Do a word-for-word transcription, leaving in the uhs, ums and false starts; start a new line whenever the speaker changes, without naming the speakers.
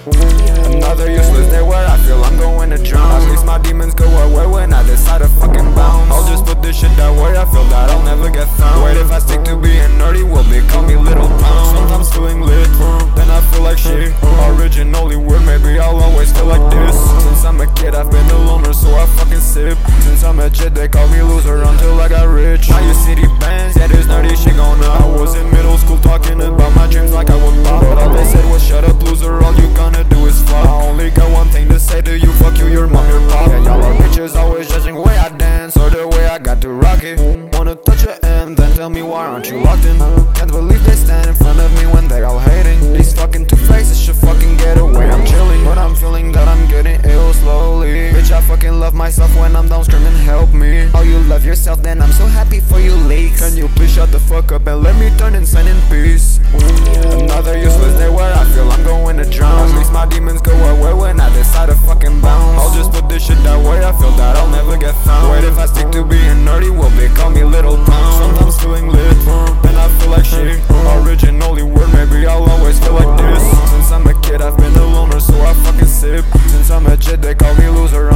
Another useless day where I feel I'm going to drown. At least my demons go away when I decide to fucking bounce. I'll just put this shit that way, I feel that I'll never get found. Wait, if I stick to being nerdy, will they call me Little Pound? Sometimes feeling lit, then I feel like shit. Originally weird, maybe I'll always feel like this. Since I'm a kid, I've been a loner, so I fucking sip. Since I'm a kid, they call me loser until I got rich. Now you see the bands, yeah, this nerdy shit going up. I was in middle school talking about my dreams like I would pop, but all they said was shut up, loser, all you gonna do is fuck. I only got one thing to say to you, fuck you, your mom, your pop. Yeah, y'all are bitches, always judging the way I dance or the way I got to rock it. Wanna touch your M, then tell me why aren't you locked in? Can't believe they stand in front of me when they all hating. These fucking two faces should fucking get away. I'm chilling, but I'm feeling that I'm getting ill slowly. Bitch, I fucking love myself when I'm down screaming help me. Oh, you love yourself, then I'm so happy for you leaks. Can you please shut the fuck up and let me turn insane in peace? Another useless day where I feel I'm going to drown. At least my demons go away when I decide to fucking bounce. I'll just put this shit that way, I feel that I'll never get found. Wait, if I stick to being nerdy, will they call me Little Pound? Sometimes feeling lit, then I feel like shit. Originally weird, maybe I'll always feel like this. Since I'm a kid, I've been a loner, so I fucking sip. Since I'm a kid, they call me loser